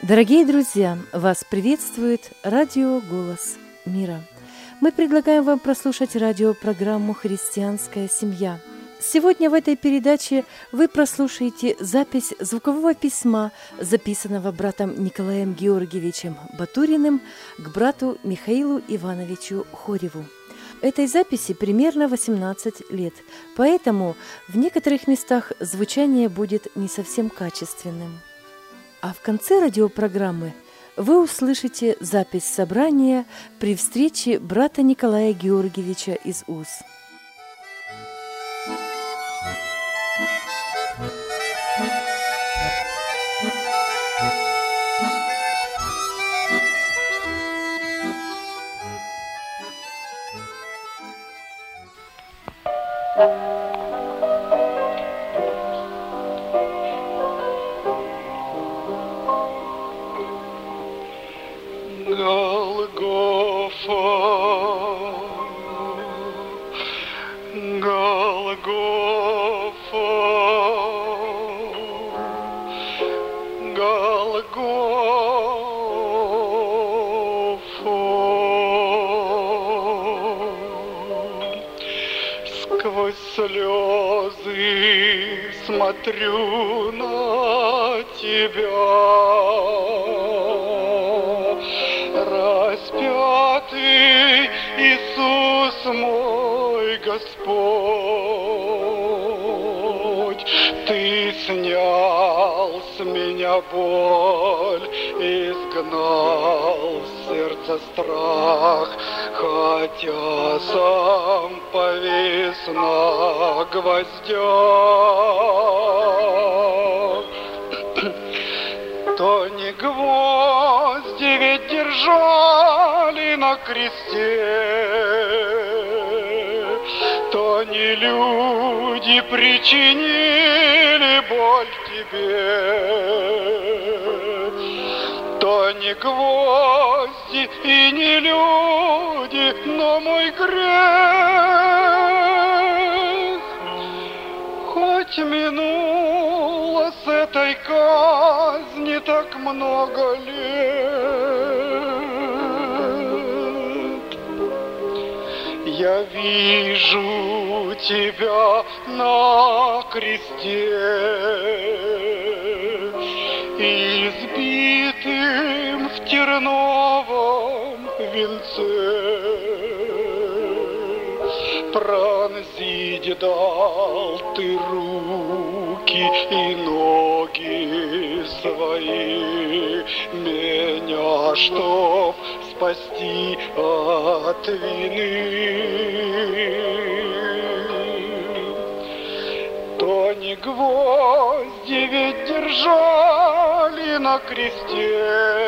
Дорогие друзья, вас приветствует радио «Голос мира». Мы предлагаем вам прослушать радиопрограмму «Христианская семья». Сегодня в этой передаче вы прослушаете запись звукового письма, записанного братом Николаем Георгиевичем Батуриным к брату Михаилу Ивановичу Хореву. Этой записи примерно 18 лет, поэтому в некоторых местах звучание будет не совсем качественным. А в конце радиопрограммы вы услышите запись собрания при встрече брата Николая Георгиевича из Уз. Сквозь слезы смотрю на тебя, распятый Иисус мой Господь. Ты снял с меня боль, изгнал с сердца страх, хотя сам повис на гвоздях. То не гвозди ведь держали на кресте, то не люди причинили боль тебе, то не гвозди и не люди, но мой грех. Хоть минуло с этой казни так много лет, я вижу тебя на кресте, избитым в терновом венце. Пронзить дал ты руки и ноги свои, меня, чтоб спасти от вины. То не гвозди ведь держали на кресте,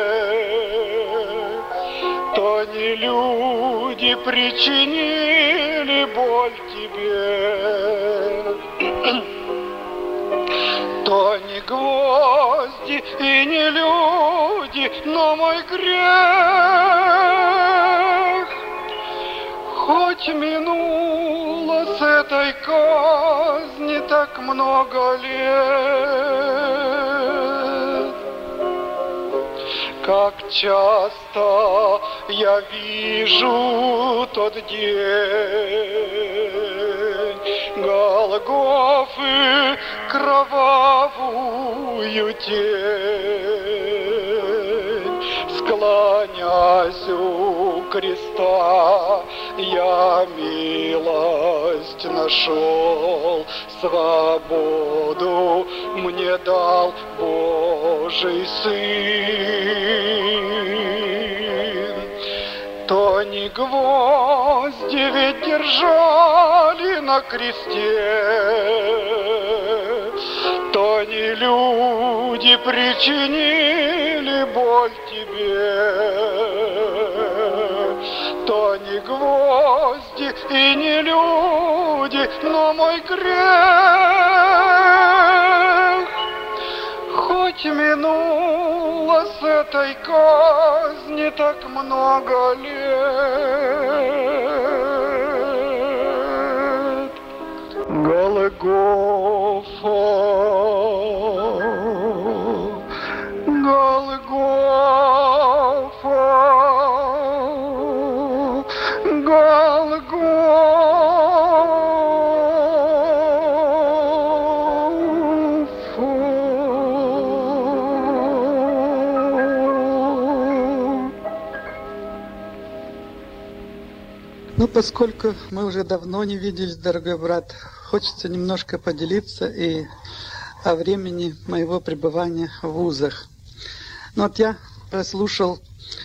то не люди причинили боль тебе, то не гвозди и не люди, но мой грех. Хоть минуло с этой казни так много лет, как часто я вижу тот день Голгофы, кровавую тень. Склонясь у креста, я милость нашел, свободу мне дал Божий Сын. То не гвозди ведь держали на кресте, то не люди причинили боль тебе, то не гвозди и не люди, но мой грех. Хоть минуло с этой казни так много лет, Голгофа, Голгофа. Поскольку мы уже давно не виделись, дорогой брат, хочется немножко поделиться и о времени моего пребывания в вузах. Я прослушал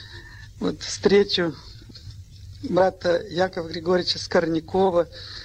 встречу брата Якова Григорьевича Скорнякова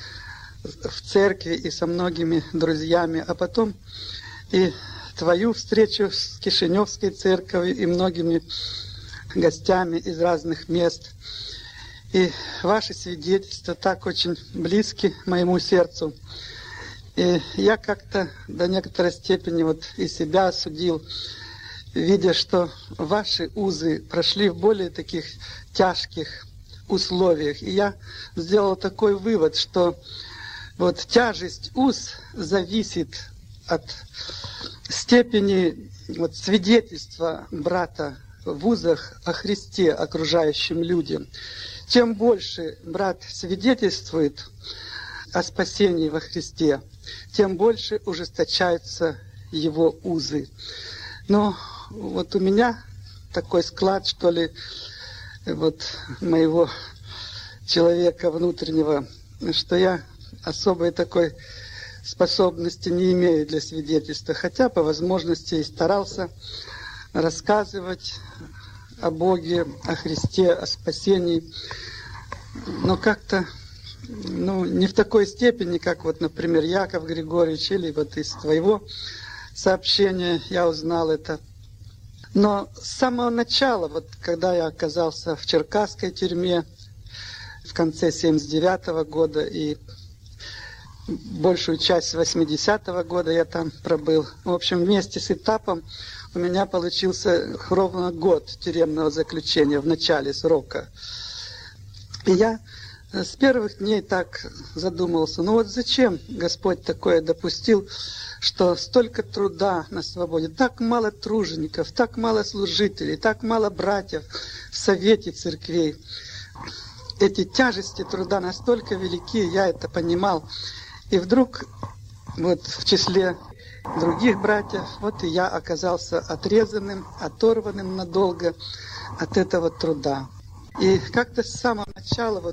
в церкви и со многими друзьями, а потом и твою встречу с Кишиневской церковью и многими гостями из разных мест. И ваши свидетельства так очень близки моему сердцу. И я как-то до некоторой степени и себя осудил, видя, что ваши узы прошли в более таких тяжких условиях. И я сделал такой вывод, что тяжесть уз зависит от степени свидетельства брата в вузах о Христе окружающим людям. Чем больше брат свидетельствует о спасении во Христе, тем больше ужесточаются его узы. Но у меня такой склад, что ли, моего человека внутреннего, что я особой такой способности не имею для свидетельства, хотя по возможности и старался рассказывать о Боге, о Христе, о спасении, но как-то не в такой степени, как например, Яков Григорьевич, или из твоего сообщения я узнал это. Но с самого начала, когда я оказался в Черкасской тюрьме в конце 1979 года и большую часть 80-го года я там пробыл. В общем, вместе с этапом у меня получился ровно год тюремного заключения в начале срока. И я с первых дней так задумался, зачем Господь такое допустил, что столько труда на свободе, так мало тружеников, так мало служителей, так мало братьев в совете церквей. Эти тяжести труда настолько велики, я это понимал. И вдруг в числе других братьев, и я оказался отрезанным, оторванным надолго от этого труда. И как-то с самого начала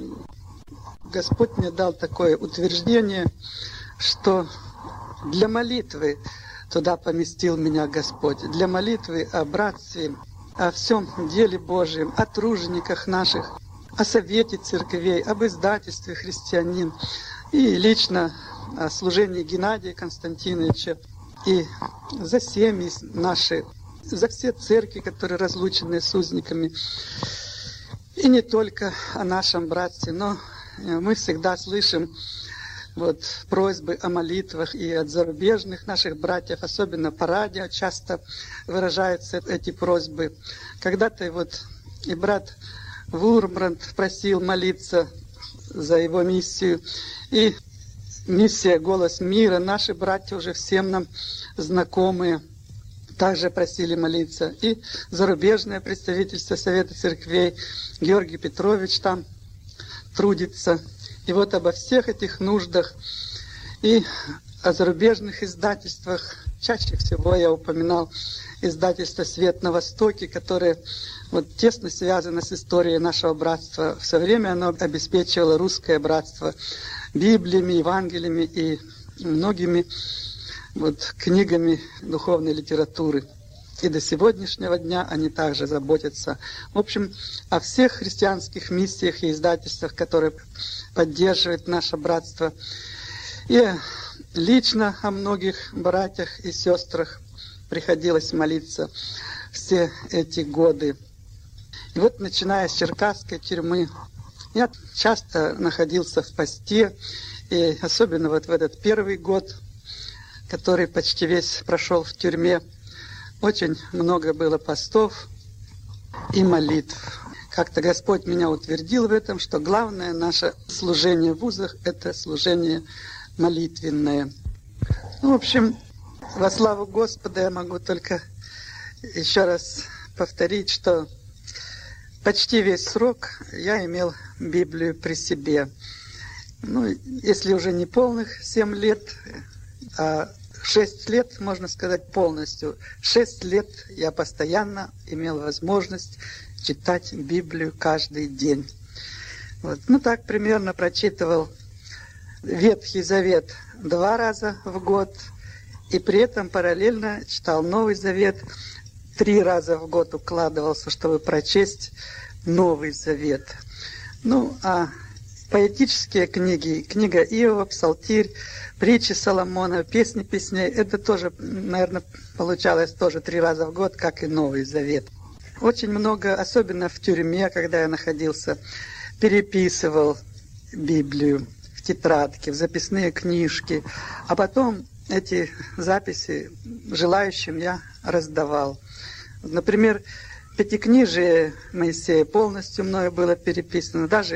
Господь мне дал такое утверждение, что для молитвы туда поместил меня Господь, для молитвы о братстве, о всем деле Божьем, о тружениках наших, о совете церквей, об издательстве «Христианин», и лично о служении Геннадия Константиновича, и за семьи наши, за все церкви, которые разлучены с узниками. И не только о нашем братстве, но мы всегда слышим просьбы о молитвах и от зарубежных наших братьев, особенно по радио часто выражаются эти просьбы. Когда-то и брат Вурмбранд просил молиться за его миссию. И миссия «Голос мира», наши братья уже всем нам знакомые, также просили молиться. И зарубежное представительство Совета Церквей, Георгий Петрович там трудится. И обо всех этих нуждах и о зарубежных издательствах, чаще всего я упоминал издательство «Свет на Востоке», которое тесно связано с историей нашего братства. В свое время оно обеспечивало русское братство Библиями, Евангелиями и многими книгами духовной литературы. И до сегодняшнего дня они также заботятся, в общем, о всех христианских миссиях и издательствах, которые поддерживают наше братство. И лично о многих братьях и сестрах приходилось молиться все эти годы. И начиная с Черкасской тюрьмы, я часто находился в посте, и особенно в этот первый год, который почти весь прошел в тюрьме, очень много было постов и молитв. Как-то Господь меня утвердил в этом, что главное наше служение в вузах – это служение молитвенное. В общем, во славу Господа я могу только еще раз повторить, что почти весь срок я имел Библию при себе. Если уже не полных 7 лет, а 6 лет, можно сказать, полностью. 6 лет я постоянно имел возможность читать Библию каждый день. Вот. Ну, так примерно прочитывал Ветхий Завет 2 раза в год, и при этом параллельно читал Новый Завет 3 раза в год, укладывался, чтобы прочесть Новый Завет. Ну, а поэтические книги, книга Иова, Псалтирь, притчи Соломона, песни песней, это тоже, наверное, получалось тоже 3 раза в год, как и Новый Завет. Очень много, особенно в тюрьме, когда я находился, переписывал Библию в тетрадки, в записные книжки, а потом эти записи желающим я раздавал. Например, Пятикнижие Моисея полностью мною было переписано. Даже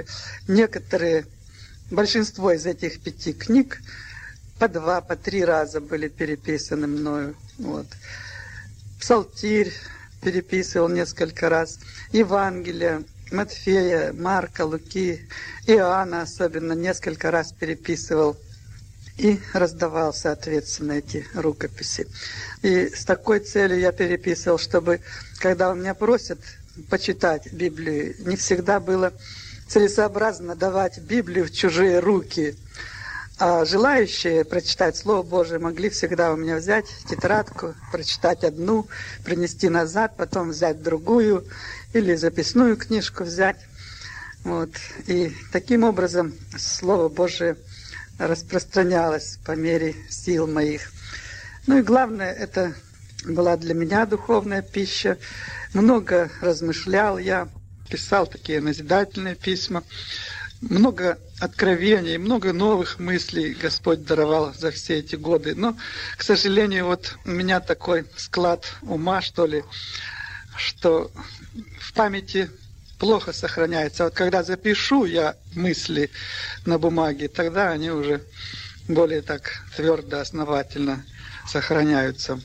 большинство из этих 5 книг по 2, по 3 раза были переписаны мною. Вот. Псалтирь переписывал несколько раз. Евангелие Матфея, Марка, Луки, Иоанна особенно несколько раз переписывал и раздавал, соответственно, эти рукописи. И с такой целью я переписывал, чтобы, когда у меня просят почитать Библию, не всегда было целесообразно давать Библию в чужие руки, а желающие прочитать Слово Божие могли всегда у меня взять тетрадку, прочитать одну, принести назад, потом взять другую, или записную книжку взять. Вот. И таким образом Слово Божие распространялось по мере сил моих. Ну и главное, это была для меня духовная пища. Много размышлял я, писал такие назидательные письма. Много откровений, много новых мыслей Господь даровал за все эти годы. Но, к сожалению, вот у меня такой склад ума, что ли, что в памяти плохо сохраняется. Вот когда запишу я мысли на бумаге, тогда они уже более так твердо, основательно сохраняются.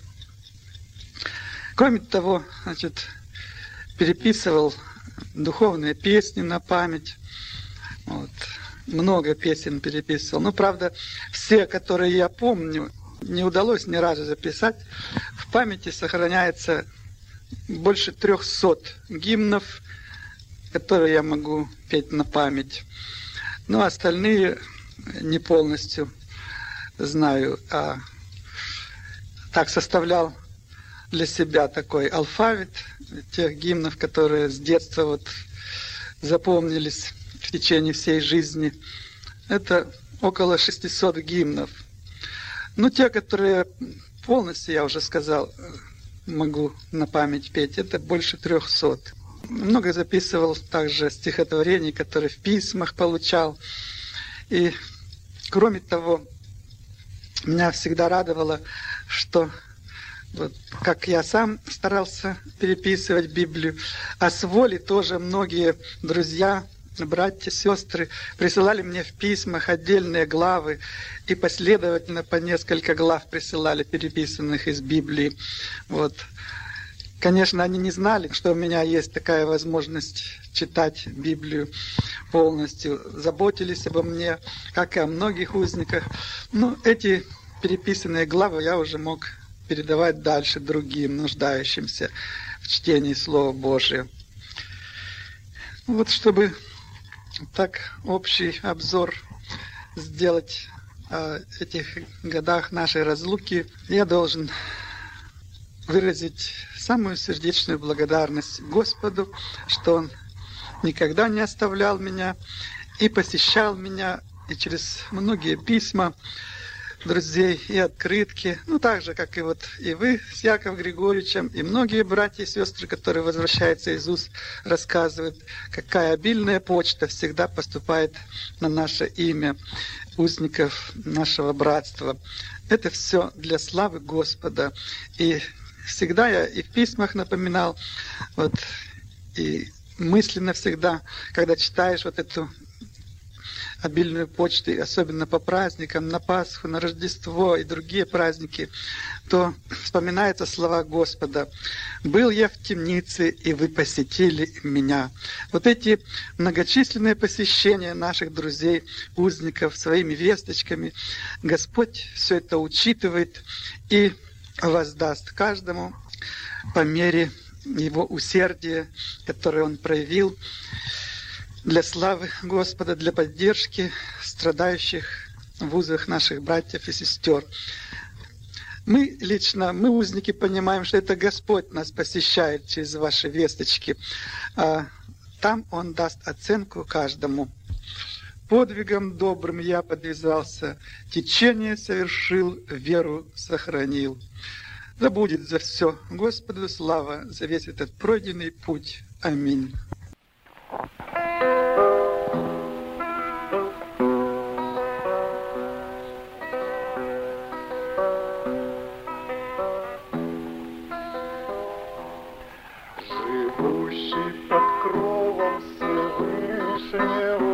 Кроме того, значит, переписывал духовные песни на память. Вот. Много песен переписывал. Ну, правда, все, которые я помню, не удалось ни разу записать. В памяти сохраняется больше 300 гимнов, которые я могу петь на память. Но остальные не полностью знаю. А так составлял для себя такой алфавит тех гимнов, которые с детства вот запомнились в течение всей жизни. Это около 600 гимнов. Ну, те, которые полностью, я уже сказал, могу на память петь, это больше 300. Много записывал также стихотворений, которые в письмах получал. И, кроме того, меня всегда радовало, что вот, как я сам старался переписывать Библию, а с воли тоже многие друзья, братья, сестры присылали мне в письмах отдельные главы и последовательно по несколько глав присылали, переписанных из Библии. Вот. Конечно, они не знали, что у меня есть такая возможность читать Библию полностью. Заботились обо мне, как и о многих узниках. Но эти переписанные главы я уже мог передавать дальше другим, нуждающимся в чтении Слова Божия. Вот чтобы так общий обзор сделать о этих годах нашей разлуки, я должен выразить самую сердечную благодарность Господу, что Он никогда не оставлял меня и посещал меня, и через многие письма друзей и открытки, ну так же, как и вот и вы с Яковом Григорьевичем, и многие братья и сестры, которые возвращаются из уст, рассказывают, какая обильная почта всегда поступает на наше имя, узников нашего братства. Это все для славы Господа. И всегда я и в письмах напоминал, вот, и мысленно всегда, когда читаешь вот эту обильную почту, особенно по праздникам, на Пасху, на Рождество и другие праздники, то вспоминаются слова Господа: «Был я в темнице, и вы посетили меня». Вот эти многочисленные посещения наших друзей, узников, своими весточками, Господь все это учитывает и воздаст каждому по мере его усердия, которое он проявил для славы Господа, для поддержки страдающих в узах наших братьев и сестер. Мы лично, мы, узники, понимаем, что это Господь нас посещает через ваши весточки. А там Он даст оценку каждому. Подвигом добрым я подвязался, течение совершил, веру сохранил. Да будет за все Господу слава, за весь этот пройденный путь. Аминь. Живущий под кровом Всевышнего,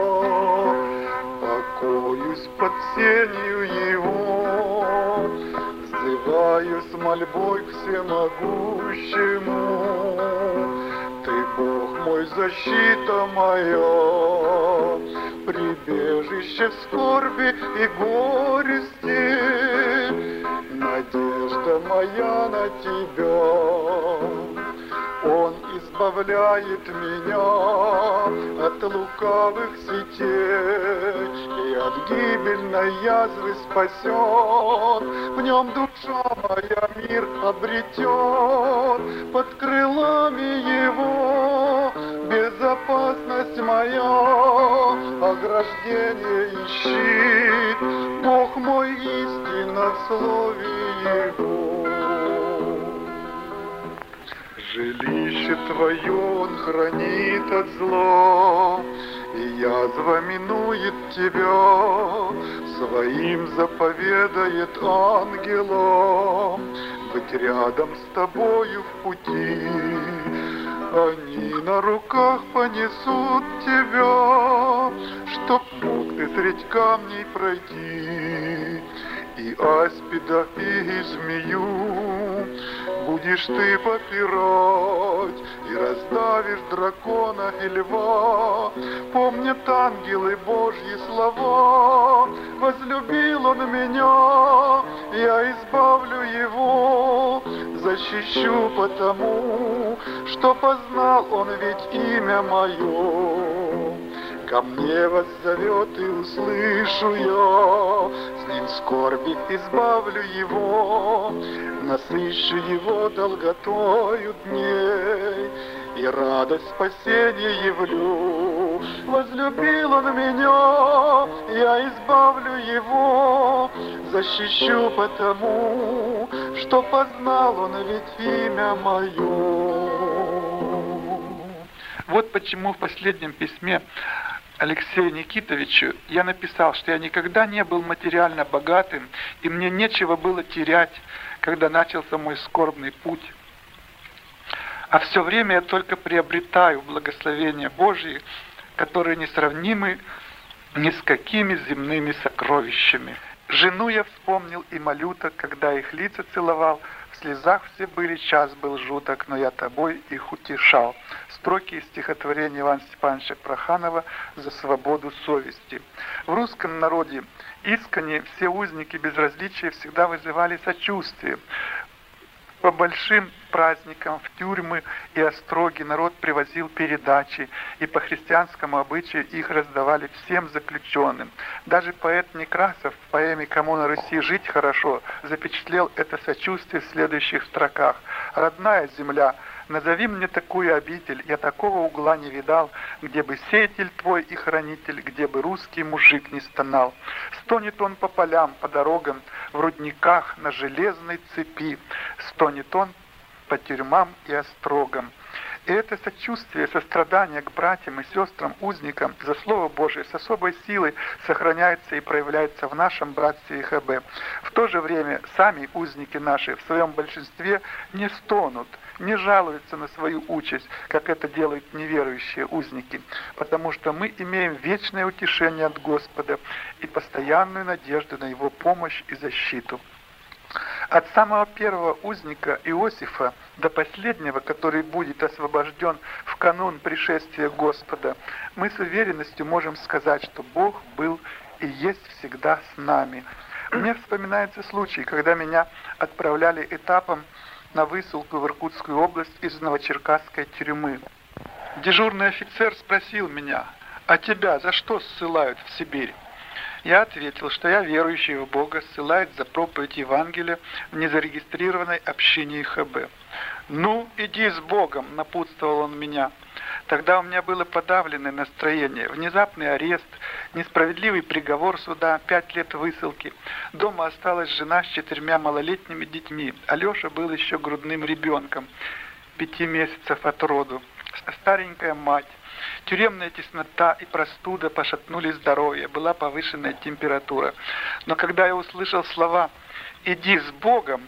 покоюсь под сенью Его, взываю с мольбой к всемогущему. Ты, Бог мой, защита моя, прибежище в скорби и горести, надежда моя на Тебя. Он избавляет меня от лукавых сетей и от гибельной язвы спасен. В нем душа моя мир обретет, под крылами Его безопасность моя, ограждение и щит, Бог мой истинно в слове Его. Жилище Твое Он хранит от зла, и язва минует Тебя, своим заповедает ангелам быть рядом с Тобою в пути. Они на руках понесут Тебя, чтоб мог Ты средь камней пройти, и аспида, и змею будешь Ты попирать, и раздавишь дракона и льва. Помнят ангелы Божьи слова, возлюбил Он меня, я избавлю Его, защищу потому, что познал Он ведь имя мое. Ко мне воззовет и услышу я, с ним скорби избавлю его, насыщу его долготою дней, и радость спасения явлю. Возлюбил он меня, я избавлю его, защищу потому, что познал он ведь имя мое. Вот почему в последнем письме Алексею Никитовичу я написал, что я никогда не был материально богатым, и мне нечего было терять, когда начался мой скорбный путь. А все время я только приобретаю благословения Божьи, которые несравнимы ни с какими земными сокровищами. Жену я вспомнил и малюток, когда их лица целовал, в слезах все были, час был жуток, но я тобой их утешал. Строки из стихотворения Ивана Степановича Проханова «За свободу совести». В русском народе искренне все узники безразличия всегда вызывали сочувствие. По большим праздникам в тюрьмы и остроги народ привозил передачи, и по христианскому обычаю их раздавали всем заключенным. Даже поэт Некрасов в поэме «Кому на Руси жить хорошо» запечатлел это сочувствие в следующих строках. «Родная земля, назови мне такую обитель, я такого угла не видал, где бы сеятель твой и хранитель, где бы русский мужик не стонал. Стонет он по полям, по дорогам, в рудниках, на железной цепи, стонет он по тюрьмам и острогам». И это сочувствие, сострадание к братьям и сестрам, узникам за Слово Божие с особой силой сохраняется и проявляется в нашем братстве ИХБ. В то же время сами узники наши в своем большинстве не стонут, не жалуются на свою участь, как это делают неверующие узники, потому что мы имеем вечное утешение от Господа и постоянную надежду на Его помощь и защиту. От самого первого узника Иосифа до последнего, который будет освобожден в канун пришествия Господа, мы с уверенностью можем сказать, что Бог был и есть всегда с нами. Мне вспоминается случай, когда меня отправляли этапом на высылку в Иркутскую область из Новочеркасской тюрьмы. Дежурный офицер спросил меня: «А тебя за что ссылают в Сибирь?» Я ответил, что я верующий в Бога, ссылает за проповедь Евангелия в незарегистрированной общине ИХБ. «Ну, иди с Богом», — напутствовал он меня. Тогда у меня было подавленное настроение, внезапный арест, несправедливый приговор суда, 5 лет высылки. Дома осталась жена с 4 малолетними детьми. Алеша был еще грудным ребенком, 5 месяцев от роду. Старенькая мать. Тюремная теснота и простуда пошатнули здоровье, была повышенная температура. Но когда я услышал слова «иди с Богом»,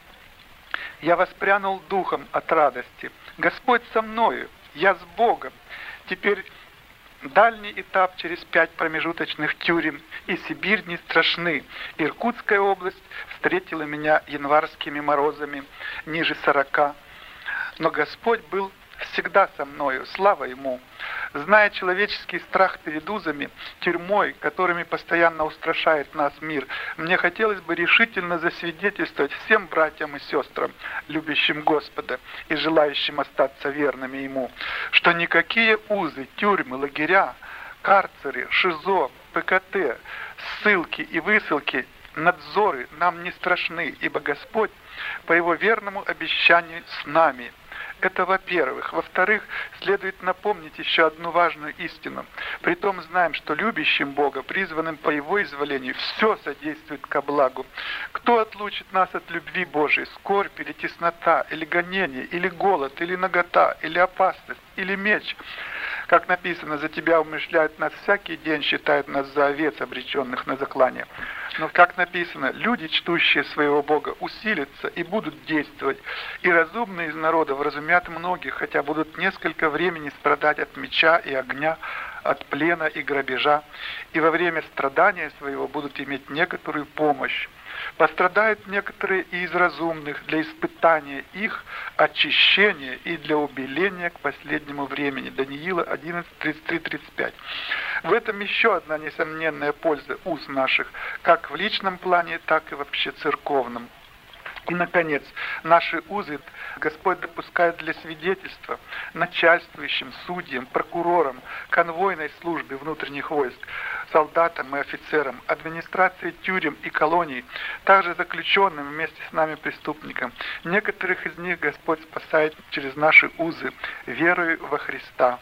я воспрянул духом от радости. Господь со мною, я с Богом. Теперь дальний этап через 5 промежуточных тюрем, и Сибирь не страшны. Иркутская область встретила меня январскими морозами ниже 40. Но Господь был всегда со мною, слава Ему. Зная человеческий страх перед узами, тюрьмой, которыми постоянно устрашает нас мир, мне хотелось бы решительно засвидетельствовать всем братьям и сестрам, любящим Господа и желающим остаться верными Ему, что никакие узы, тюрьмы, лагеря, карцеры, ШИЗО, ПКТ, ссылки и высылки, надзоры нам не страшны, ибо Господь по Его верному обещанию с нами. Это во-первых. Во-вторых, следует напомнить еще одну важную истину. Притом знаем, что любящим Бога, призванным по Его изволению, все содействует ко благу. Кто отлучит нас от любви Божией? Скорбь или теснота, или гонение, или голод, или нагота, или опасность, или меч? Как написано, за тебя умышляют нас всякий день, считают нас за овец, обреченных на заклание. Но, как написано, люди, чтущие своего Бога, усилятся и будут действовать, и разумные из народа вразумят многих, хотя будут несколько времени страдать от меча и огня, от плена и грабежа, и во время страдания своего будут иметь некоторую помощь. Пострадают некоторые и из разумных для испытания их, очищения и для убеления к последнему времени. Даниила 11:33-35. В этом еще одна несомненная польза уз наших, как в личном плане, так и вообще церковном. И, наконец, наши узы Господь допускает для свидетельства начальствующим, судьям, прокурорам, конвойной службе внутренних войск, солдатам и офицерам, администрации тюрем и колоний, также заключенным вместе с нами преступникам. Некоторых из них Господь спасает через наши узы, верою во Христа.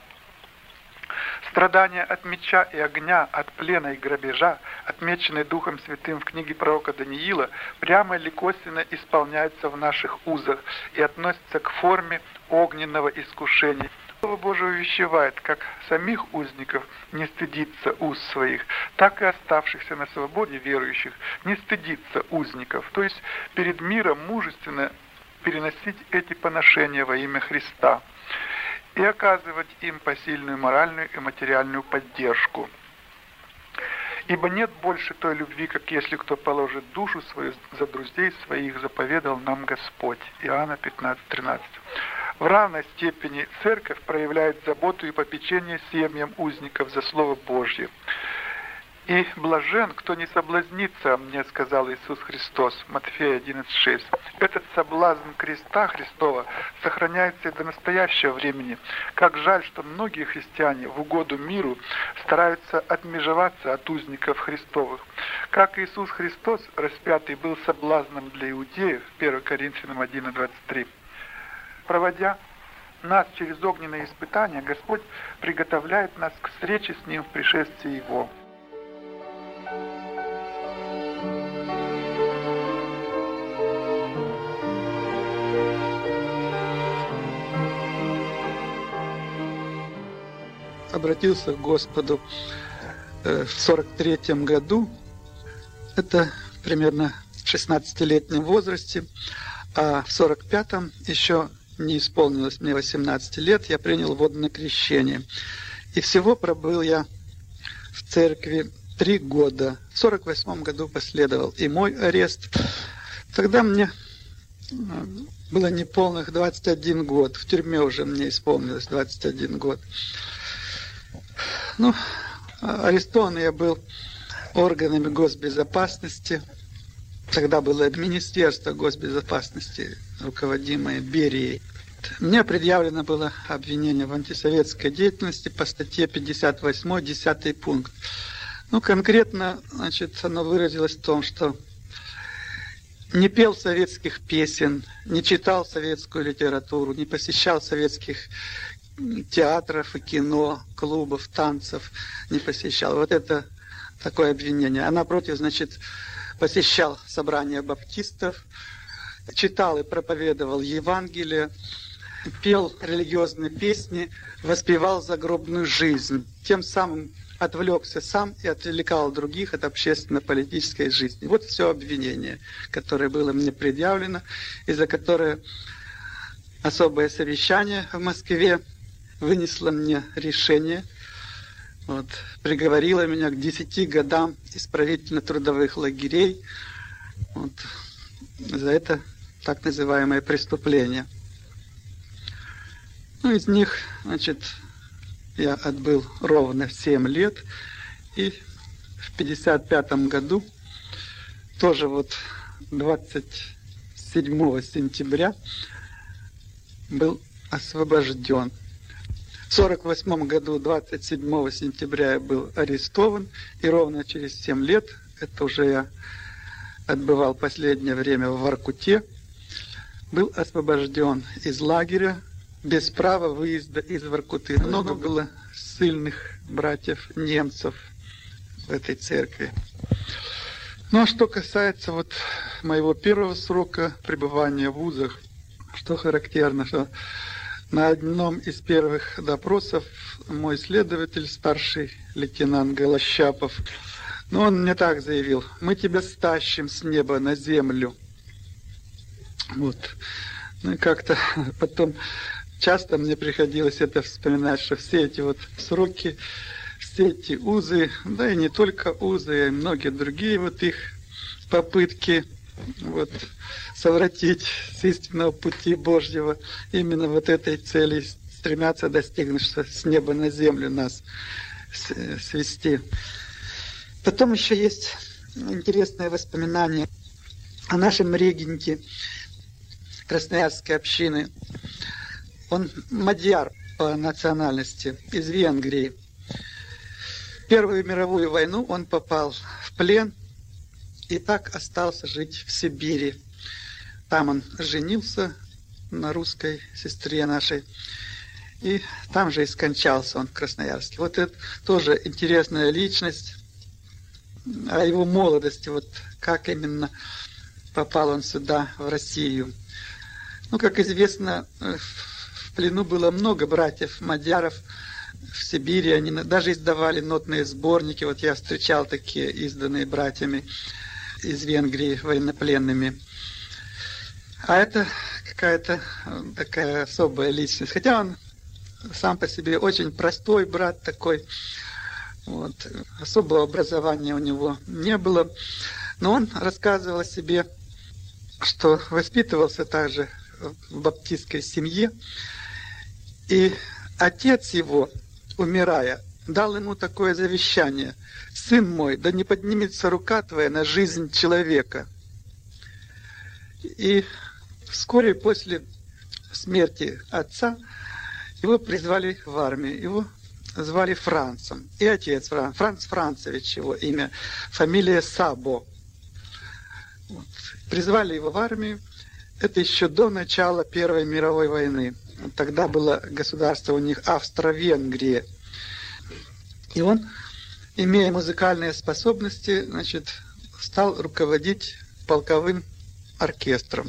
Страдания от меча и огня, от плена и грабежа, отмеченные Духом Святым в книге пророка Даниила, прямо или косвенно исполняются в наших узах и относятся к форме огненного искушения. Слово Божие увещевает, как самих узников не стыдиться уз своих, так и оставшихся на свободе верующих не стыдиться узников, то есть перед миром мужественно переносить эти поношения во имя Христа и оказывать им посильную моральную и материальную поддержку. Ибо нет больше той любви, как если кто положит душу свою за друзей своих, заповедал нам Господь. Иоанна 15:13. В равной степени Церковь проявляет заботу и попечение семьям узников за Слово Божье. «И блажен, кто не соблазнится мне», сказал Иисус Христос, Матфея 11:6. Этот соблазн креста Христова сохраняется и до настоящего времени. Как жаль, что многие христиане в угоду миру стараются отмежеваться от узников Христовых. Как Иисус Христос, распятый, был соблазном для иудеев, 1 Коринфянам 1:23. Проводя нас через огненные испытания, Господь приготовляет нас к встрече с Ним в пришествии Его. Обратился к Господу в 43-м году, это примерно в 16-летнем возрасте, а в 45-м еще не исполнилось мне 18 лет, я принял водное крещение. И всего пробыл я в церкви 3 года. В 48-м году последовал и мой арест. Тогда мне было неполных 21 год. В тюрьме уже мне исполнилось 21 год. Арестован я был органами госбезопасности. Тогда было Министерство госбезопасности, руководимое Берией. Мне предъявлено было обвинение в антисоветской деятельности по статье 58, 10 пункт. Конкретно, оно выразилось в том, что не пел советских песен, не читал советскую литературу, не посещал советских театров и кино, клубов, танцев, не посещал. Вот это такое обвинение. А напротив, посещал собрания баптистов, читал и проповедовал Евангелие, пел религиозные песни, воспевал загробную жизнь. Тем самым отвлекся сам и отвлекал других от общественно-политической жизни. Вот все обвинение, которое было мне предъявлено, и за которое особое совещание в Москве вынесло мне решение, приговорило меня к 10 годам исправительно-трудовых лагерей за это так называемое преступление. Из них, я отбыл ровно 7 лет, и в 1955 году, тоже 27 сентября, был освобожден. В 1948 году, 27 сентября, я был арестован, и ровно через 7 лет, это уже я отбывал последнее время в Воркуте, был освобожден из лагеря, без права выезда из Воркуты. Много было ссыльных братьев немцев в этой церкви. А что касается моего первого срока пребывания в вузах, что характерно, что на одном из первых допросов мой следователь, старший лейтенант Голощапов, он мне так заявил: мы тебя стащим с неба на землю. И как-то потом часто мне приходилось это вспоминать, что все эти сроки, все эти узы, да и не только узы, а и многие другие их попытки совратить с истинного пути Божьего, именно этой цели стремятся достигнуть, что с неба на землю нас свести. Потом еще есть интересное воспоминание о нашем регенте Красноярской общины. Он мадьяр по национальности, из Венгрии. В Первую мировую войну он попал в плен и так остался жить в Сибири. Там он женился на русской сестре нашей, и там же и скончался он в Красноярске. Это тоже интересная личность, о его молодости, как именно попал он сюда, в Россию. Как известно, в плену было много братьев мадьяров в Сибири. Они даже издавали нотные сборники. Я встречал такие, изданные братьями из Венгрии, военнопленными. А это какая-то такая особая личность. Хотя он сам по себе очень простой брат такой. Особого образования у него не было. Но он рассказывал о себе, что воспитывался также в баптистской семье. И отец его, умирая, дал ему такое завещание: «Сын мой, да не поднимется рука твоя на жизнь человека». И вскоре после смерти отца его призвали в армию. Его звали Францем. И отец Франц Францевич, его имя, фамилия Сабо. Призвали его в армию. Это еще до начала Первой мировой войны. Тогда было государство у них Австро-Венгрия. И он, имея музыкальные способности, стал руководить полковым оркестром.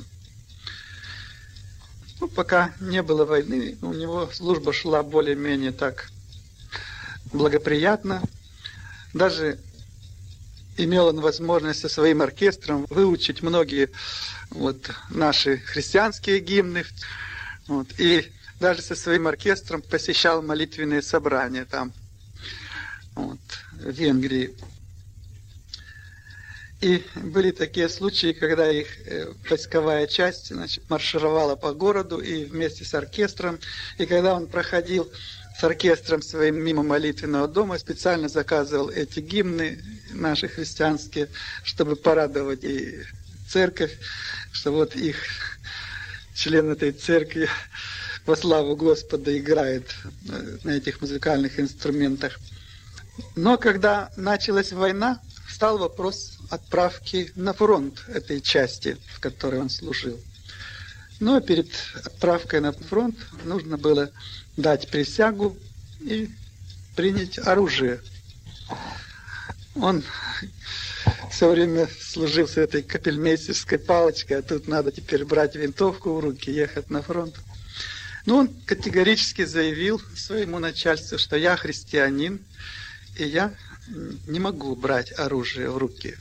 Пока не было войны, у него служба шла более-менее так благоприятно. Даже имел он возможность со своим оркестром выучить многие наши христианские гимны. И даже со своим оркестром посещал молитвенные собрания там, в Венгрии. И были такие случаи, когда их войсковая часть маршировала по городу и вместе с оркестром. И когда он проходил с оркестром своим мимо молитвенного дома, специально заказывал эти гимны наши христианские, чтобы порадовать и церковь, что их член этой церкви во славу Господа играет на этих музыкальных инструментах. Но когда началась война, встал вопрос отправки на фронт этой части, в которой он служил. Но перед отправкой на фронт нужно было дать присягу и принять оружие. Он все время служил с этой капельмейстерской палочкой, а тут надо теперь брать винтовку в руки, ехать на фронт. Но он категорически заявил своему начальству, что я христианин, и я не могу брать оружие в руки.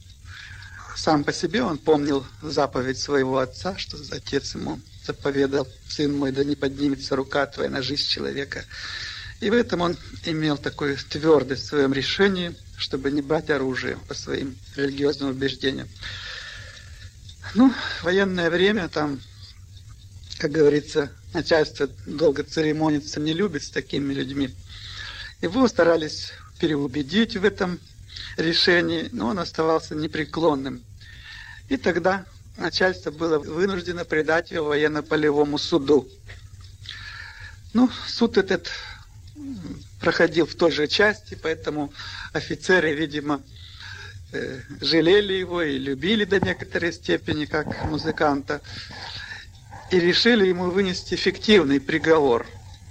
Сам по себе он помнил заповедь своего отца, что отец ему заповедал: сын мой, да не поднимется рука твоя на жизнь человека. И в этом он имел такую твердость в своем решении, чтобы не брать оружие по своим религиозным убеждениям. Ну, военное время, там, как говорится, начальство долго церемониться не любит с такими людьми. Его старались переубедить в этом решении, но он оставался непреклонным. И тогда начальство было вынуждено предать его военно-полевому суду. Ну, суд этот проходил в той же части, поэтому офицеры, видимо, жалели его и любили до некоторой степени как музыканта, и решили ему вынести фиктивный приговор.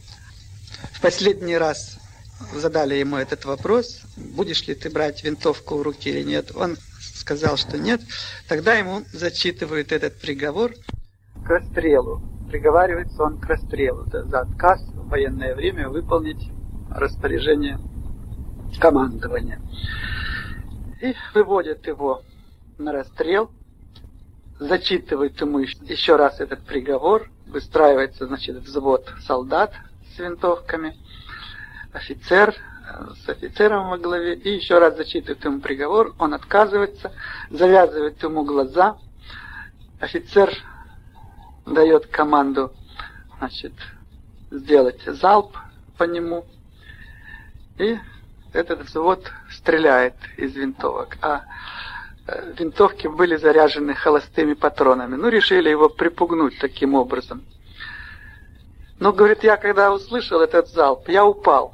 В последний раз задали ему этот вопрос: будешь ли ты брать винтовку в руки или нет. Он сказал, что нет. Тогда ему зачитывают этот приговор к расстрелу. Приговаривается он к расстрелу за отказ в военное время выполнить распоряжение командования. И выводят его на расстрел, зачитывают ему еще раз этот приговор, выстраивается, значит, взвод солдат с винтовками, офицер с офицером во главе, и еще раз зачитывают ему приговор, он отказывается, завязывает ему глаза, офицер дает команду, значит, сделать залп по нему, и этот взвод стреляет из винтовок. А винтовки были заряжены холостыми патронами. Ну, решили его припугнуть таким образом. Но, говорит, я когда услышал этот залп, я упал.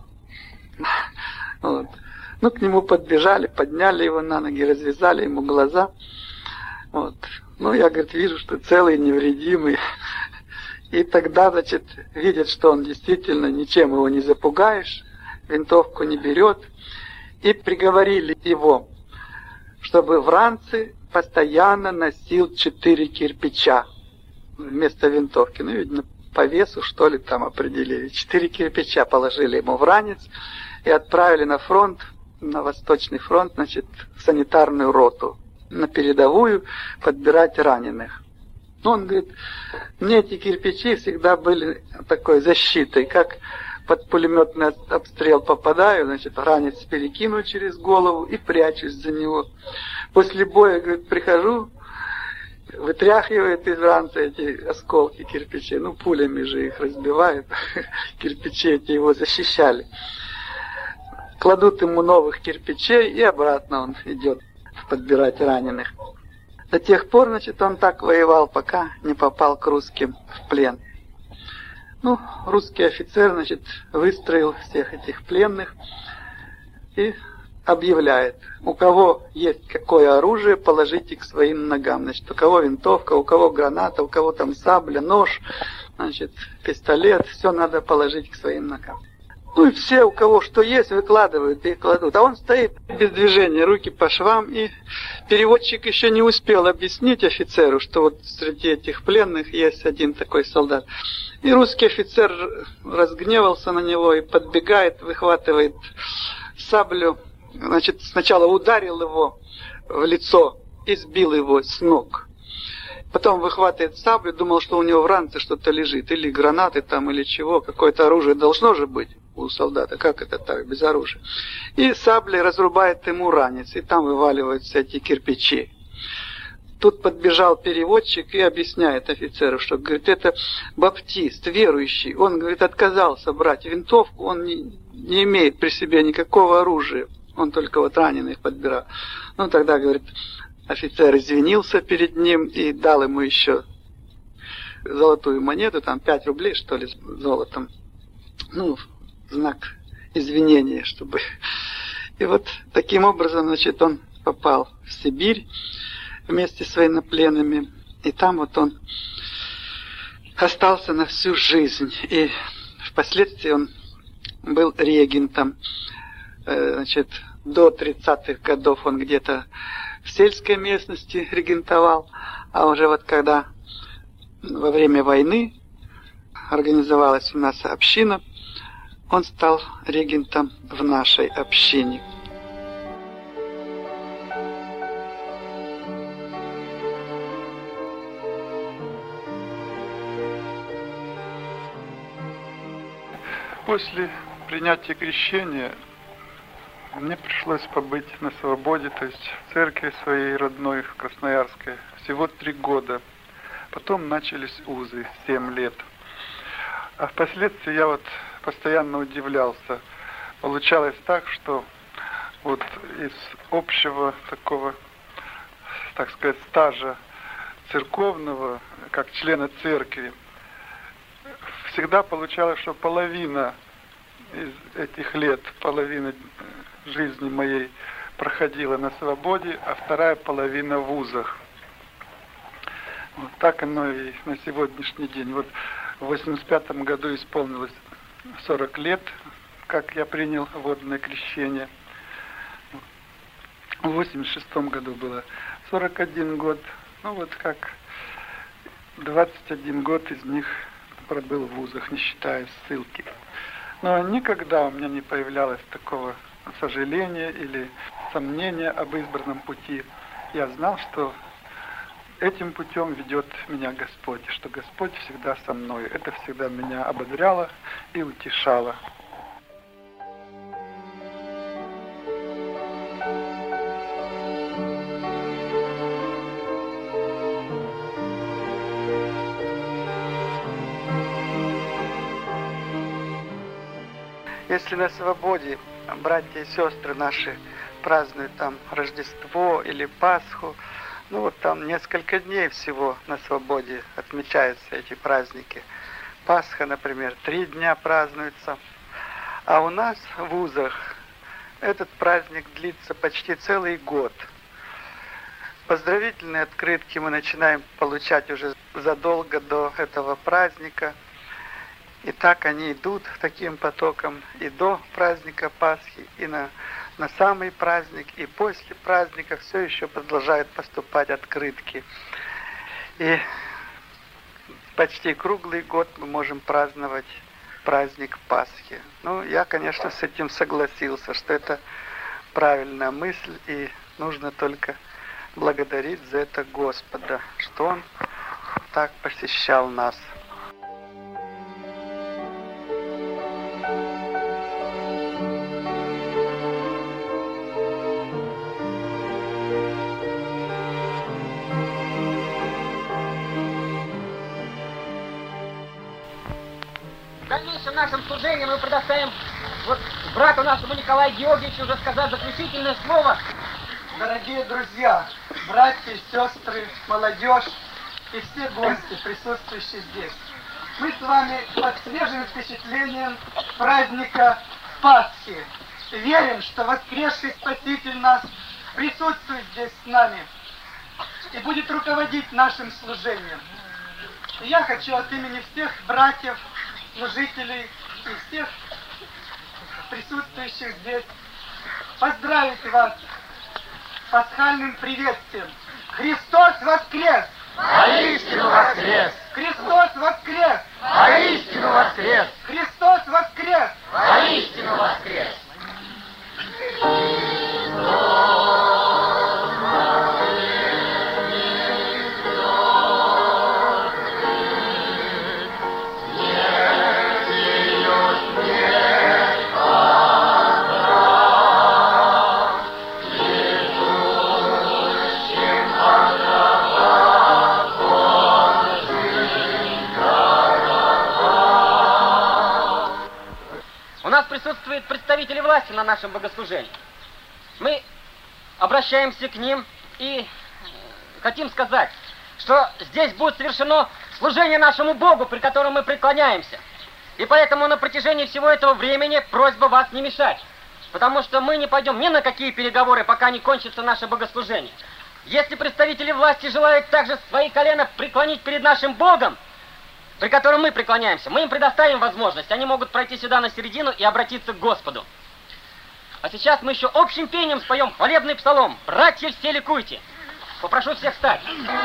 Вот. Ну, к нему подбежали, подняли его на ноги, развязали ему глаза. Вот. Ну, я, говорит, вижу, что целый, невредимый. И тогда, значит, видят, что он действительно ничем его не запугаешь, винтовку не берет. И приговорили его, чтобы в ранце постоянно носил 4 кирпича вместо винтовки. Ну, видно, по весу, что ли, там определили. 4 кирпича положили ему в ранец и отправили на фронт, на Восточный фронт, значит, в санитарную роту, на передовую подбирать раненых. Ну, он говорит, мне эти кирпичи всегда были такой защитой, как под пулеметный обстрел попадаю, значит, ранец перекину через голову и прячусь за него. После боя, говорит, прихожу, вытряхивает из ранца эти осколки кирпичей, ну, пулями же их разбивают, кирпичи эти его защищали. Кладут ему новых кирпичей, и обратно он идет подбирать раненых. До тех пор, значит, он так воевал, пока не попал к русским в плен. Ну, русский офицер, значит, выстроил всех этих пленных и объявляет: у кого есть какое оружие, положите к своим ногам. Значит, у кого винтовка, у кого граната, у кого там сабля, нож, значит, пистолет, все надо положить к своим ногам. Ну и все, у кого что есть, выкладывают и кладут. А он стоит без движения, руки по швам, и переводчик еще не успел объяснить офицеру, что вот среди этих пленных есть один такой солдат. И русский офицер разгневался на него и подбегает, выхватывает саблю. Значит, сначала ударил его в лицо и сбил его с ног. Потом выхватывает саблю, думал, что у него в ранце что-то лежит, или гранаты там, или чего, какое-то оружие должно же быть у солдата, как это так, без оружия. И саблей разрубает ему ранец, и там вываливаются эти кирпичи. Тут подбежал переводчик и объясняет офицеру, что, говорит, это баптист, верующий. Он, говорит, отказался брать винтовку, он не имеет при себе никакого оружия. Он только вот раненых подбирал. Ну, тогда, говорит, офицер извинился перед ним и дал ему еще золотую монету, там 5 рублей, что ли, золотом. Ну, знак извинения, чтобы... И вот таким образом, значит, он попал в Сибирь вместе с военнопленными. И там вот он остался на всю жизнь. И впоследствии он был регентом. Значит, до 30-х годов он где-то в сельской местности регентовал. А уже вот когда во время войны организовалась у нас община, он стал регентом в нашей общине. После принятия крещения мне пришлось побыть на свободе, то есть в церкви своей родной, в Красноярской, всего 3 года. Потом начались узы, 7 лет. А впоследствии я вот постоянно удивлялся. Получалось так, что вот из общего такого, так сказать, стажа церковного, как члена церкви, всегда получалось, что половина из этих лет, половина жизни моей проходила на свободе, а вторая половина в вузах. Вот так оно и на сегодняшний день. Вот в 85 году исполнилось 40 лет, как я принял водное крещение. В 86 году было 41 год. Ну вот как 21 год из них пробыл в вузах, не считая ссылки. Но никогда у меня не появлялось такого сожаления или сомнения об избранном пути. Я знал, что этим путем ведет меня Господь, что Господь всегда со мной. Это всегда меня ободряло и утешало. Если на свободе братья и сестры наши празднуют там Рождество или Пасху, ну вот там несколько дней всего на свободе отмечаются эти праздники. Пасха, например, 3 дня празднуется. А у нас в вузах этот праздник длится почти целый год. Поздравительные открытки мы начинаем получать уже задолго до этого праздника. И так они идут таким потоком и до праздника Пасхи, и на самый праздник, и после праздника все еще продолжают поступать открытки. И почти круглый год мы можем праздновать праздник Пасхи. Ну, я, конечно, с этим согласился, что это правильная мысль, и нужно только благодарить за это Господа, что Он так посещал нас. В дальнейшем нашем служении мы предоставим вот брату нашему Николаю Георгиевичу уже сказать заключительное слово. Дорогие друзья, братья, сестры, молодежь и все гости, присутствующие здесь. Мы с вами под свежим впечатлением праздника Пасхи. Верим, что воскресший Спаситель нас присутствует здесь с нами и будет руководить нашим служением. И я хочу от имени всех братьев, служителей и всех присутствующих здесь поздравить вас с пасхальным приветствием. Христос воскрес! Воистину воскрес! Христос воскрес! Воистину воскрес! Христос воскрес! Воистину воскрес! Присутствуют представители власти на нашем богослужении. Мы обращаемся к ним и хотим сказать, что здесь будет совершено служение нашему Богу, при котором мы преклоняемся. И поэтому на протяжении всего этого времени просьба вас не мешать. Потому что мы не пойдем ни на какие переговоры, пока не кончится наше богослужение. Если представители власти желают также свои колена преклонить перед нашим Богом, при котором мы преклоняемся, мы им предоставим возможность. Они могут пройти сюда на середину и обратиться к Господу. А сейчас мы еще общим пением споем хвалебный псалом. «Братья, все ликуйте». Попрошу всех встать.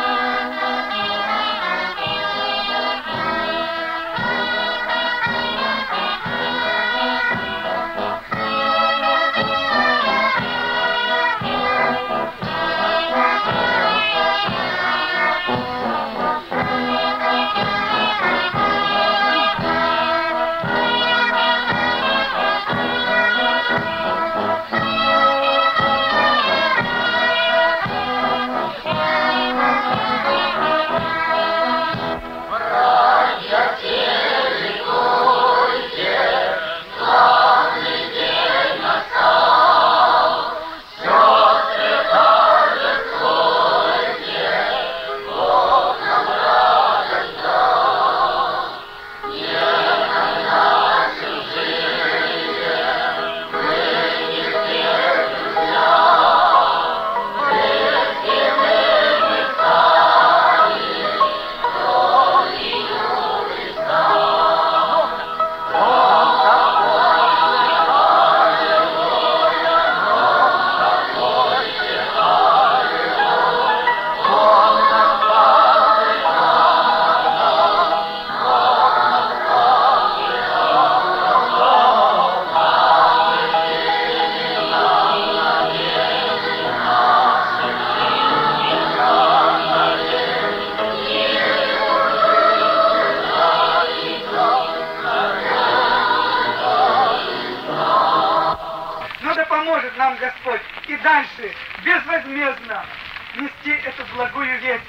безвозмездно нести эту благую весть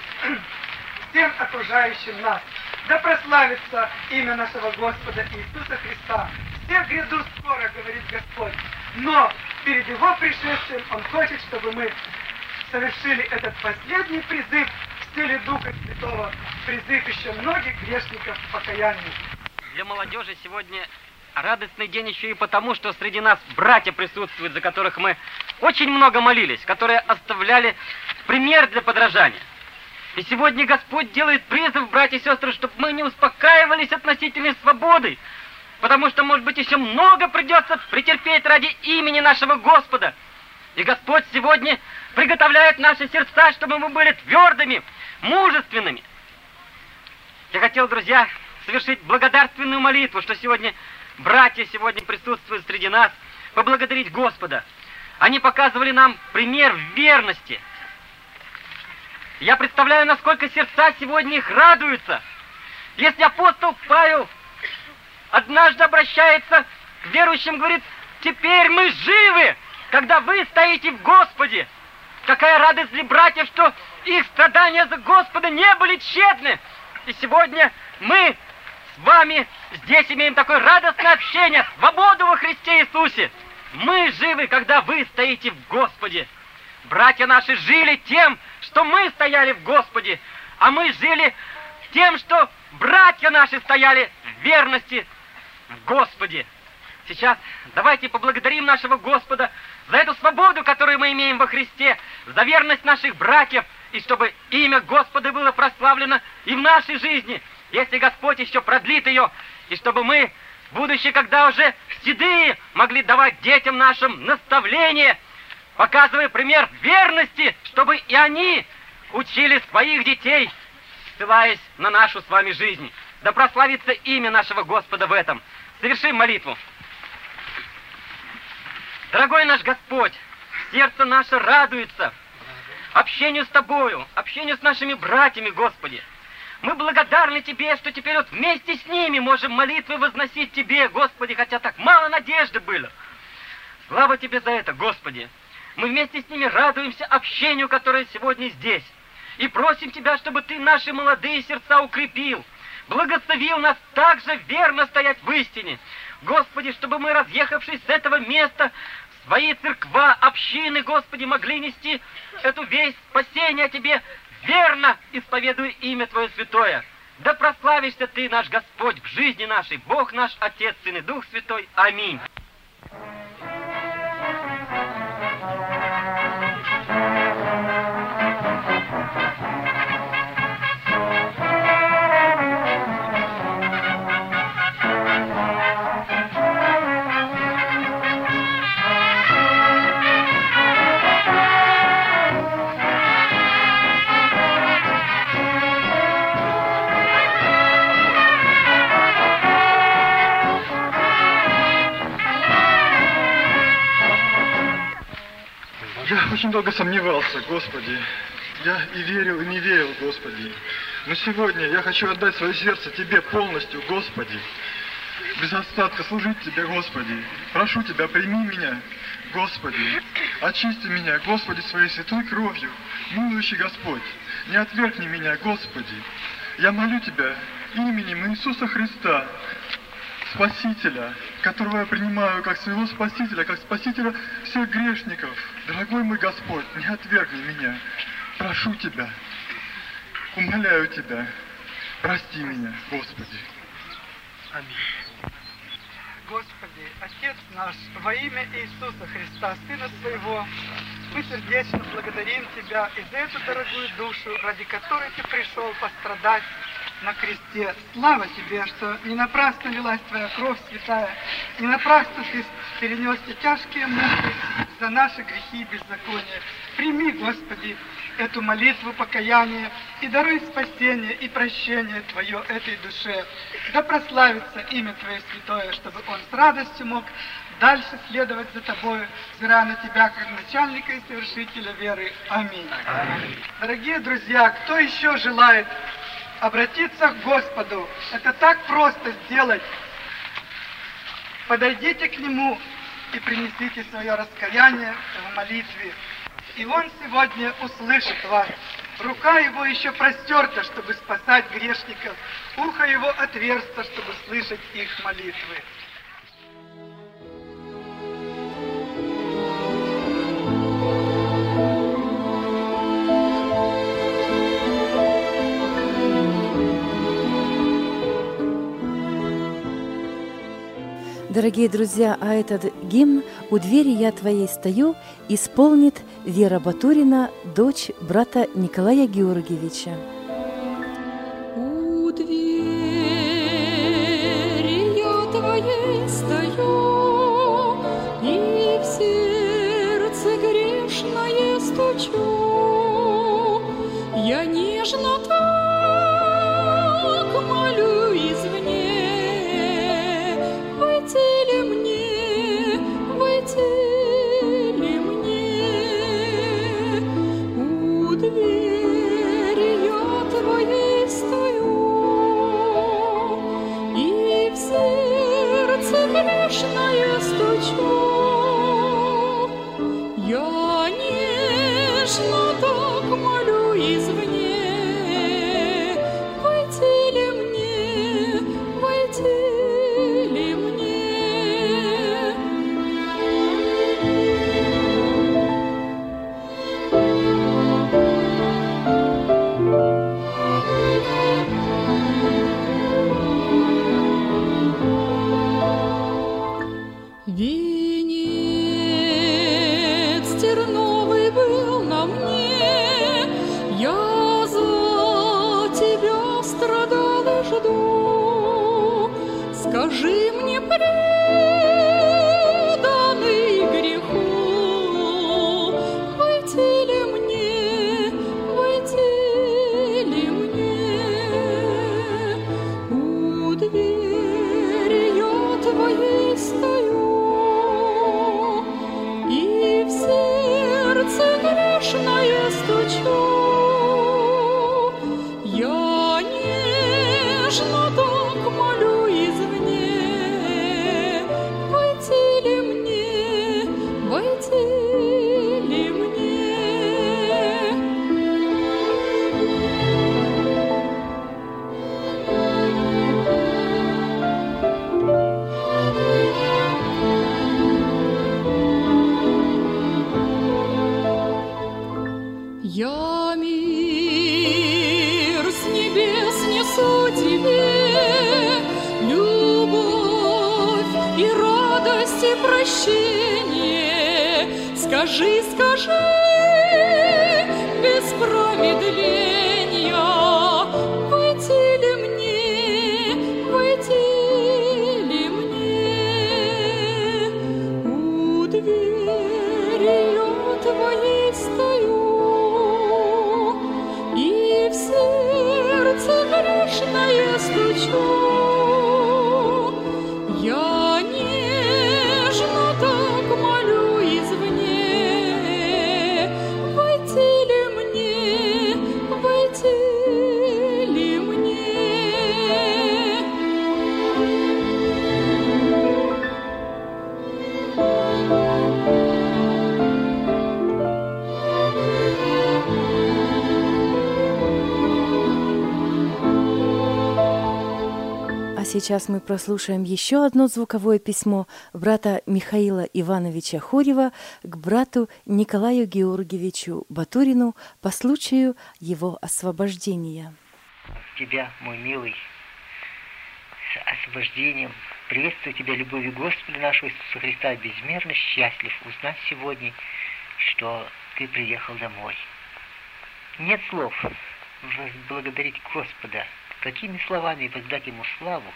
всем окружающим нас. Да прославится имя нашего Господа Иисуса Христа. Все грядут скоро, говорит Господь. Но перед Его пришествием Он хочет, чтобы мы совершили этот последний призыв в стиле Духа Святого, призыв еще многих грешников к покаянию. Для молодежи сегодня радостный день еще и потому, что среди нас братья присутствуют, за которых мы очень много молились, которые оставляли пример для подражания. И сегодня Господь делает призыв, братья и сестры, чтобы мы не успокаивались относительно свободы, потому что, может быть, еще много придется претерпеть ради имени нашего Господа. И Господь сегодня приготовляет наши сердца, чтобы мы были твердыми, мужественными. Я хотел, друзья, совершить благодарственную молитву, что сегодня братья сегодня присутствуют среди нас, поблагодарить Господа. Они показывали нам пример верности. Я представляю, насколько сердца сегодня их радуются. Если апостол Павел однажды обращается к верующим, говорит: «Теперь мы живы, когда вы стоите в Господе». Какая радость для братьев, что их страдания за Господа не были тщетны. И сегодня мы с вами здесь имеем такое радостное общение, свободу во Христе Иисусе. Мы живы, когда вы стоите в Господе. Братья наши жили тем, что мы стояли в Господе, а мы жили тем, что братья наши стояли в верности в Господе. Сейчас давайте поблагодарим нашего Господа за эту свободу, которую мы имеем во Христе, за верность наших братьев, и чтобы имя Господа было прославлено и в нашей жизни, если Господь еще продлит ее, и чтобы мы, в будущее, когда уже седые, могли давать детям нашим наставление, показывая пример верности, чтобы и они учили своих детей, ссылаясь на нашу с вами жизнь. Да прославится имя нашего Господа в этом. Совершим молитву. Дорогой наш Господь, сердце наше радуется общению с Тобою, общению с нашими братьями, Господи. Мы благодарны Тебе, что теперь вот вместе с ними можем молитвы возносить Тебе, Господи, хотя так мало надежды было. Слава Тебе за это, Господи. Мы вместе с ними радуемся общению, которое сегодня здесь. И просим Тебя, чтобы Ты наши молодые сердца укрепил, благословил нас также верно стоять в истине. Господи, чтобы мы, разъехавшись с этого места, свои церква, общины, Господи, могли нести эту весть спасения Тебе верно исповедуя имя Твое святое. Да прославишься Ты, наш Господь, в жизни нашей, Бог наш, Отец, Сын и Дух Святой. Аминь. Я очень долго сомневался, Господи. Я и верил, и не верил, Господи. Но сегодня я хочу отдать свое сердце Тебе полностью, Господи. Без остатка служить Тебе, Господи. Прошу Тебя, прими меня, Господи. Очисти меня, Господи, своей святой кровью. Милующий Господь, не отвергни меня, Господи. Я молю Тебя именем Иисуса Христа, Спасителя, которого я принимаю как своего Спасителя, как Спасителя всех грешников. Дорогой мой Господь, не отвергни меня. Прошу Тебя, умоляю Тебя, прости меня, Господи. Аминь. Господи, Отец наш, во имя Иисуса Христа, Сына Своего, мы сердечно благодарим Тебя и за эту дорогую душу, ради которой Ты пришел пострадать на кресте. Слава Тебе, что не напрасно лилась Твоя кровь святая, не напрасно Ты перенес те тяжкие муки за наши грехи и беззакония. Прими, Господи, эту молитву покаяния и даруй спасение и прощение Твое этой душе. Да прославится имя Твое святое, чтобы он с радостью мог дальше следовать за Тобою, взирая на Тебя, как начальника и совершителя веры. Аминь. Аминь. Дорогие друзья, кто еще желает обратиться к Господу? Это так просто сделать. Подойдите к Нему и принесите свое раскаяние в молитве. И Он сегодня услышит вас. Рука Его еще простерта, чтобы спасать грешников. Ухо Его отверсто, чтобы слышать их молитвы. Дорогие друзья, а этот гимн «У двери я твоей стою» исполнит Вера Батурина, дочь брата Николая Георгиевича. У двери я твоей стою, и в сердце грешное стучу. Я нежно так молю извне, войти ли мне, войти ли мне? У двери я твоей стою, и в сердце грешное стучу. Я нежно так молю извне, войти ли мне, войти ли мне? Венец терновый был на мне, я за тебя страдал и жду. Скажи мне, преданный греху, войти ли мне, войти ли мне? У двери я твоей стою, и в сердце грешное стучу. Я нежно так молю извне, войти ли мне, войти ли мне? Я милостивый тебе любовь и радость и прощение. Скажи, скажи без промедления, войти ли мне, у дверью твоей стою, и в сердце грешное стучу. Я нежно так молю извне, войти ли мне? А сейчас мы прослушаем еще одно звуковое письмо брата Михаила Ивановича Хорьева к брату Николаю Георгиевичу Батурину по случаю его освобождения. Тебя, мой милый, с освобождением. Приветствую тебя любовью Господа нашего Иисуса Христа. Безмерно счастлив узнать сегодня, что ты приехал домой. Нет слов возблагодарить Господа, какими словами воздать Ему славу.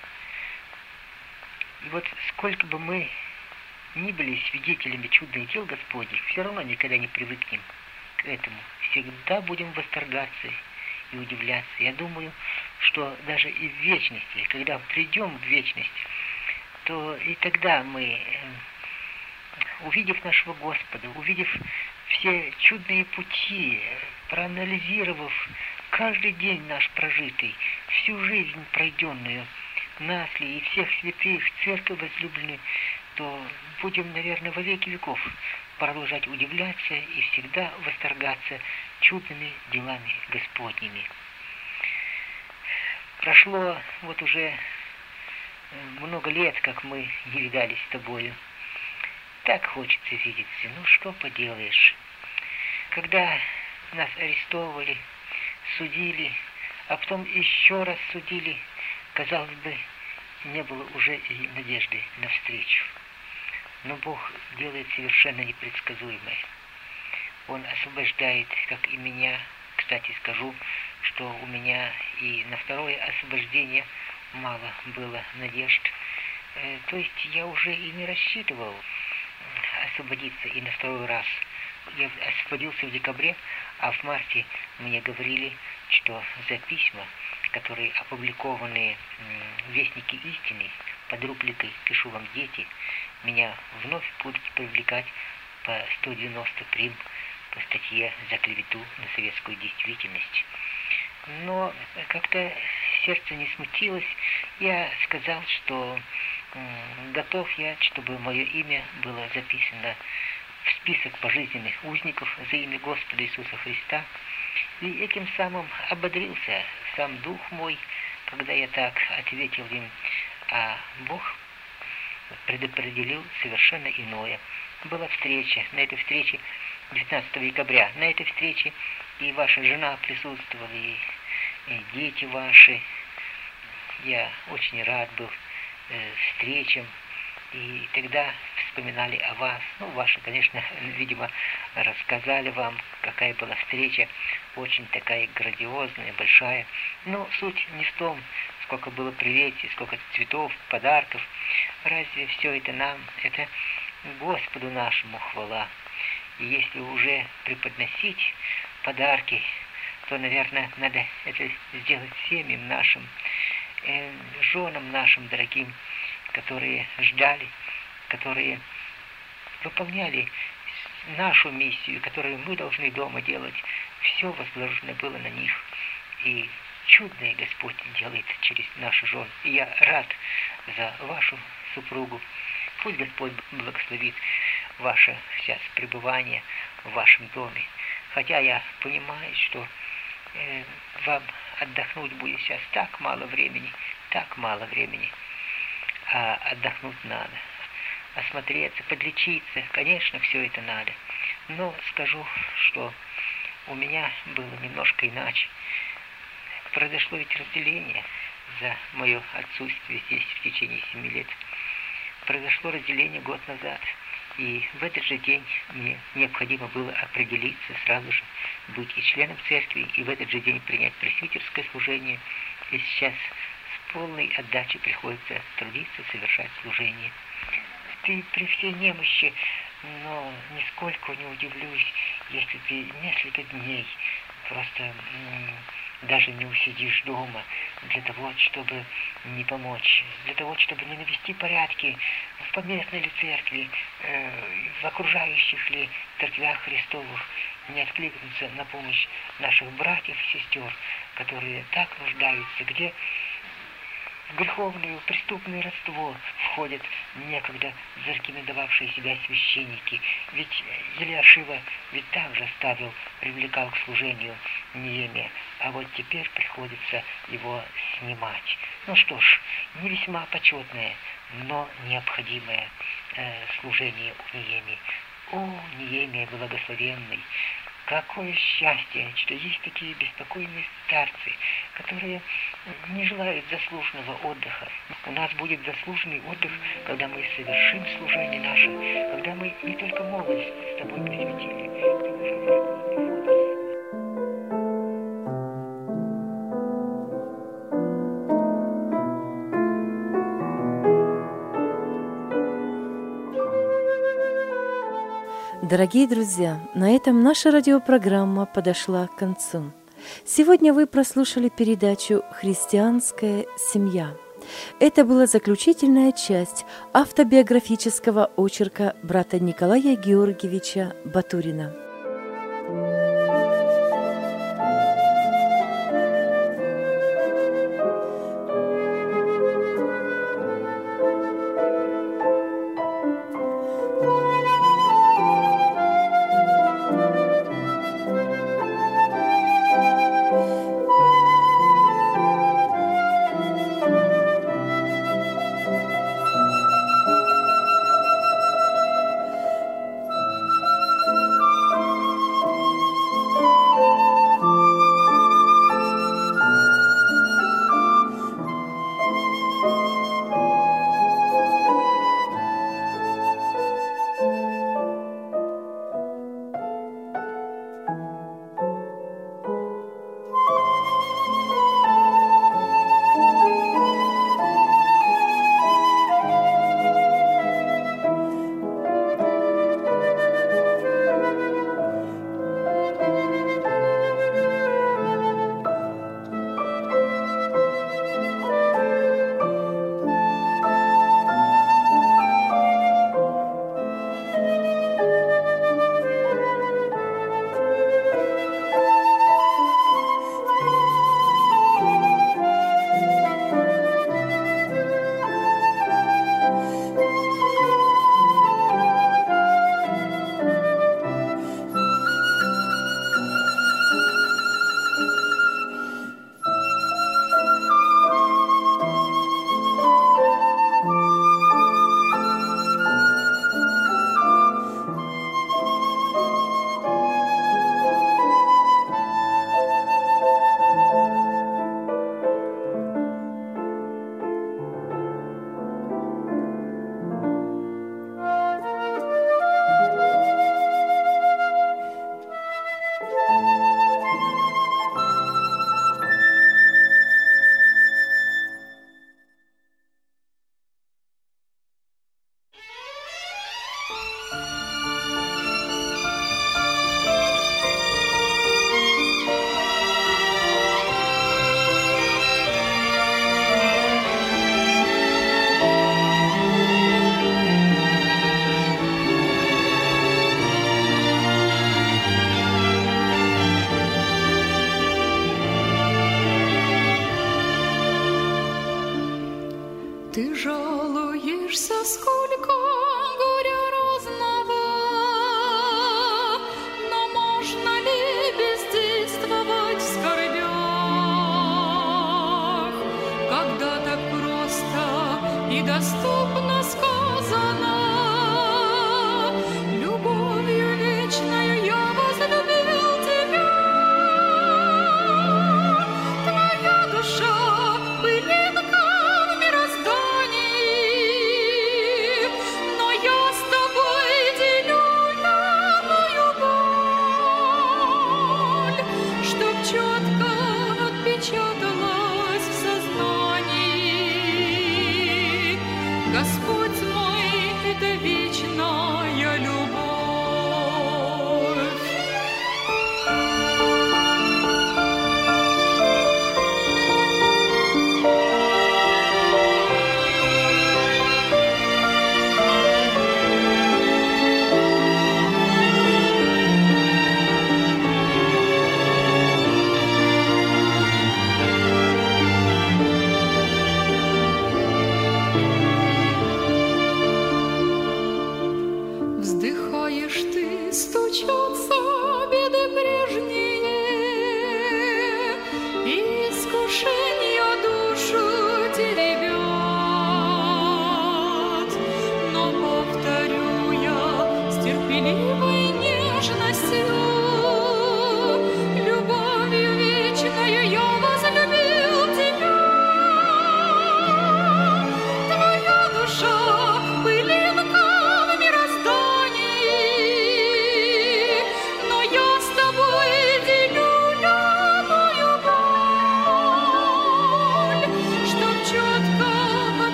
И вот сколько бы мы ни были свидетелями чудных дел Господних, все равно никогда не привыкнем к этому. Всегда будем восторгаться и удивляться. Я думаю, что даже и в вечности, когда придем в вечность, то и тогда мы, увидев нашего Господа, увидев все чудные пути, проанализировав каждый день наш прожитый, всю жизнь пройденную, нас ли и всех святых, церковь возлюбленную, то будем, наверное, во веки веков продолжать удивляться и всегда восторгаться чудными делами Господними. Прошло вот уже много лет, как мы не видались с тобою. Так хочется видеться, ну что поделаешь. Когда нас арестовывали, судили, а потом еще раз судили, казалось бы, не было уже и надежды на встречу. Но Бог делает совершенно непредсказуемое. Он освобождает, как и меня. Кстати, скажу, что у меня и на второе освобождение мало было надежд. То есть я уже и не рассчитывал освободиться и на второй раз. Я освободился в декабре, а в марте мне говорили, что за письма, которые опубликованы в Вестнике истины под рубрикой «Пишу вам, дети», меня вновь будут привлекать по 190 прим. По статье за клевету на советскую действительность. Но как-то сердце не смутилось. Я сказал, что готов я, чтобы мое имя было записано в список пожизненных узников за имя Господа Иисуса Христа. И этим самым ободрился сам дух мой, когда я так ответил им. А Бог предопределил совершенно иное. Была встреча. На этой встрече 19 декабря. На этой встрече и ваша жена присутствовала, и дети ваши. Я очень рад был встречам. И тогда вспоминали о вас. Ну, ваши, конечно, видимо, рассказали вам, какая была встреча. Очень такая грандиозная, большая. Но суть не в том, сколько было приветствий, сколько цветов, подарков. Разве все это нам? Это Господу нашему хвала. И если уже преподносить подарки, то, наверное, надо это сделать семьям нашим, женам нашим дорогим, которые ждали, которые выполняли нашу миссию, которую мы должны дома делать. Все возложено было на них. И чудное Господь делает через наши жены. И я рад за вашу супругу. Пусть Господь благословит ваше сейчас пребывание в вашем доме. Хотя я понимаю, что вам отдохнуть будет сейчас так мало времени. А отдохнуть надо. Осмотреться, подлечиться, конечно, все это надо. Но скажу, что у меня было немножко иначе. Произошло ведь разделение за мое отсутствие здесь в течение 7 лет. Произошло разделение год назад, и в этот же день мне необходимо было определиться сразу же, быть и членом церкви, и в этот же день принять пресвитерское служение. И сейчас с полной отдачей приходится трудиться, совершать служение. Ты при всей немощи, но нисколько не удивлюсь, если ты несколько дней просто даже не усидишь дома для того, чтобы не помочь, для того, чтобы не навести порядки в поместной ли церкви, в окружающих ли церквях Христовых, не откликнуться на помощь наших братьев и сестер, которые так нуждаются, где в греховное, преступное родство входят некогда зарекомендовавшие себя священники. Ведь Елиашива ведь также оставил, привлекал к служению Неемия, а вот теперь приходится его снимать. Ну что ж, не весьма почетное, но необходимое служение у Неемии. О, Неемия благословенный! Какое счастье, что есть такие беспокойные старцы, которые не желают заслуженного отдыха. У нас будет заслуженный отдых, когда мы совершим служение наше, когда мы не только молодость с тобой посвятили. Дорогие друзья, на этом наша радиопрограмма подошла к концу. Сегодня вы прослушали передачу «Христианская семья». Это была заключительная часть автобиографического очерка брата Николая Георгиевича Батурина. Ты жалуешься, сколько горя разного, но можно ли бездействовать в скорбях, когда так просто и доступно сказано: любовью вечною я возлюбил тебя, твоя душа пылит Господь.